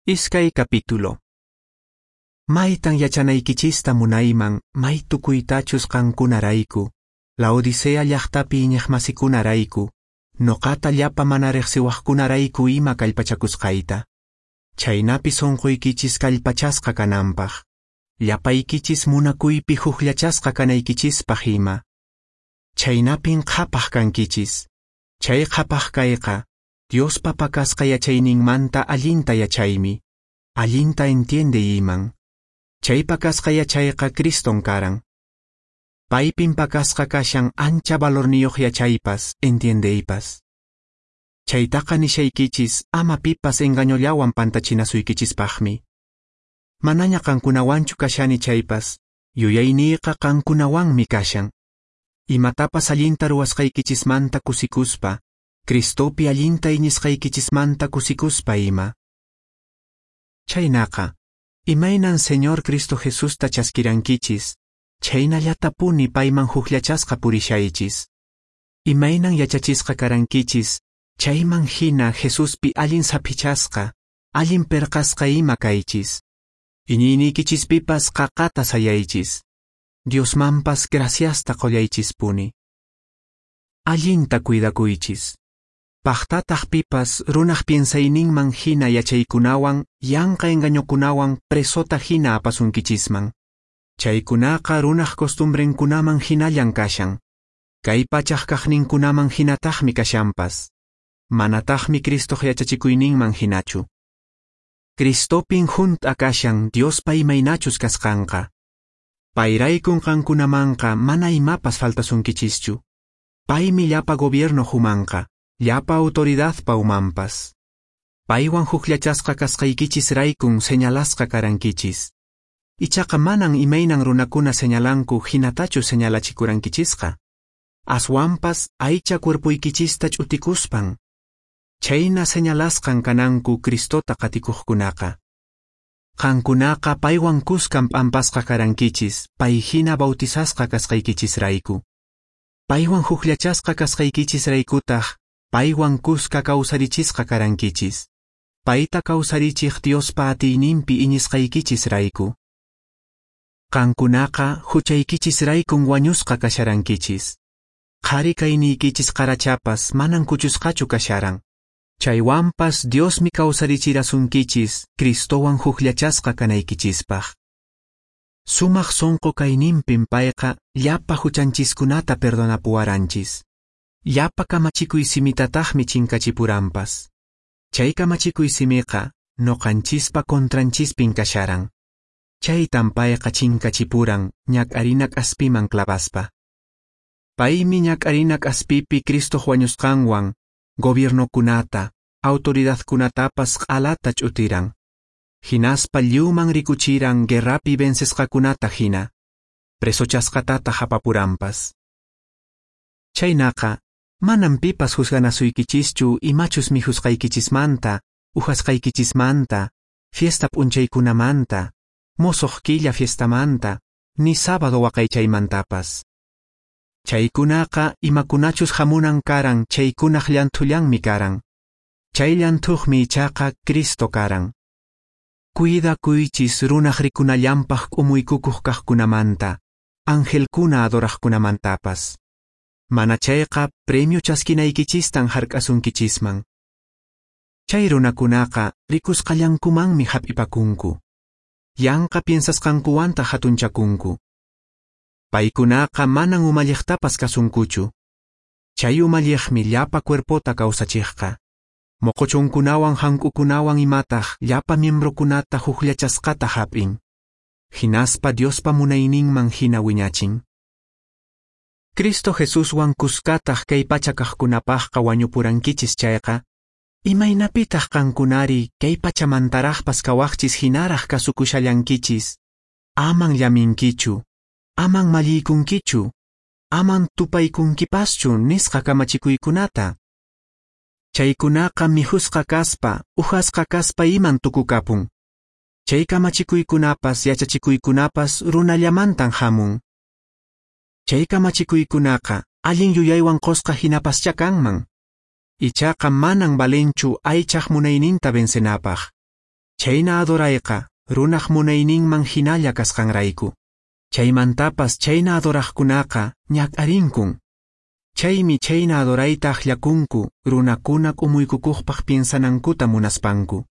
Iskay capítulo. Maytan yachanaykichista munayman, may tukuytachus qankunarayku, Laodicea llaqtapi iñaqmasikunarayku, noqata llapa mana riqsiwaqkunarayku ima kallpachakusqayta. Chaynapi sunquykichis kallpachasqa kananpaq, llapaykichis munakuypi hukllachasqa kanaykichispaq ima. Chaynapin qhapaq kankichis, chay qhapaq kayqa, Diospa pakasqa yachayninmanta allinta yachaymi, allinta entiende iman. Chay pakasqa yachayqa Criston karan. Paypin pakasqa kashan ancha valorniyuq yachaypas, entiendeypas. Chaytaqa nishaykichis ama pipas engañollawan pantachinasuykichispaqmi. Manaña qankunawanchu kashani chaypas, yuyayniyqa qankunawanmi kashan. Imatapas allinta ruwasqaykichismanta kusikuspa, Cristopi allinta iñisqaykichismanta kusikuspa ima. Chaynaqa, imaynan Señor Cristo Jesusta chaskirankichis, chaynallatapuni payman hukllachasqa purishaychis. Imaynan yachachisqa karankichis, chayman hina Jesuspi allin sapichasqa, allin perqasqa ima kaychis. Iñiynikichispipas qaqata sayaychis. Diosmanpas graciasta qollaychispuni. Allinta cuidakuychis. Paqtataq pipas runaq piensayninman hina yachaykunawan, yanqa engañokunawan presota hina apasunkichisman. Chaykunaqa runaq costumbrenkunaman hinallan kashan. Kay pachaq kaqninkunaman hinataqmi kashanpas. Manataqmi Cristoq yachachikuyninman hinachu. Cristopin junt'a kashan Diospa imaynachus kasqanqa. Payraykun qankunamanqa mana imapas faltasunkichischu. Paymi llapa gobierno humanqa. Llapa autoridadpa umanpas. Paywan hukllachasqa kasqaykichis-raykun señalasqa karankichis. Ichaqa manan imaynan runakuna señalanku hinatachu señalachikurankichisqa. Aswanpas aycha cuerpuykichista ch'utikuspan. Chayna señalasqan kananku Cristota qatikuqkunaqa. Qankunaqa paywan kuskan p'ampasqa karankichis, pay hina bautizasqa kasqaykichisrayku. Paywan hukllachasqa kasqaykichisraykutaq, paywan kuska kawsarichisqa karankichis. Payta kawsarichiq Diospa atiyninpi iñisqaykichisrayku. Qankunaqa huchaykichisraykun wañusqa kasharankichis. Qhari kayniykichis qarachapas manan kuchusqachu kasharan. Chaywanpas Diosmi kawsarichirasunkichis, Cristowan hukllachasqa kanaykichispaq. Sumaq sonqo kayninpin payqa, llapa huchanchiskunata perdonapuwaranchis. Llapa kamachikuy simitataqmi chinkachipuranpas. Chay kamachikuy simiqa, noqanchispa contranchispin kasharan. Chaytan payqa chinkachipuran, ñak'arinak aspiman clavaspa. Paymi ñak'arinak aspipi Cristo wañusqanwan, gobiernokunata, autoridadkunatapas q'alata ch'utiran. Hinaspa lluman rikuchiran guerrapi vencesqakunata hina. Presochasqatata hapapuranpas. Chaynaqa, manan pipas husganasuykichischu imachusmi husqaykichismanta, uhasqaykichismanta, fiesta p'unchaykunamanta, mosoq killa fiestamanta, ni sábado waqaychaymantapas. Chaykunaqa imakunachus hamunan karan chaykunaq llantullanmi karan. Chay llanthuqmi ichaqa Cristo karan. Cuidakuychis runaq rikunallampaq k'umuykukuq kaqkunamanta, angelkuna adoraqkunamantapas. Mana chayqa premio chaskinaykichistan hark'asunkichisman. Chay runakunaqa rikusqallankumanmi hap'ipakunku. Yanqa piensasqankuwanta hatunchakunku. Paykunaqa manan umalliqtapas kasunkuchu. Chay umalliqmi llapa cuerpota kawsachiqqa. Moqochunkunawan hank'ukunawan imataq llapa miembrokunata hukllachasqata hap'in. Hinaspa Diospa munayninman hina wiñachin. Cristo Jesuswan kuskataq kay pacha kaqkunapaqqa wañupurankichis chayqa. Imaynapitaq qankunari kay pachamantaraqpas kawaqchis hinaraq kasukushallankichis. Aman llaminkichu. Aman malliykunkichu. Aman tupaykunkipaschu nisqa kamachikuykunata. Chaykunaqa mihusqa kaspa, uhasqa kaspa iman tukukapun. Chay kamachikuykunapas yachachikuykunapas runallamantan hamun. Chay kamachikuykunaqa allin yuyaywan qosqa hinapascha kanman. Ichaqa manan valenchu aychaq munayninta vencenapaq. Chayna adorayqa runaq munayninman hinalla kasqanrayku. Chaymantapas chayna adoraqkunaqa ñak'arinkun. Chaymi chayna adorayta aqllakunku runakuna k'umuykukuqpaq piensanankuta munaspanku.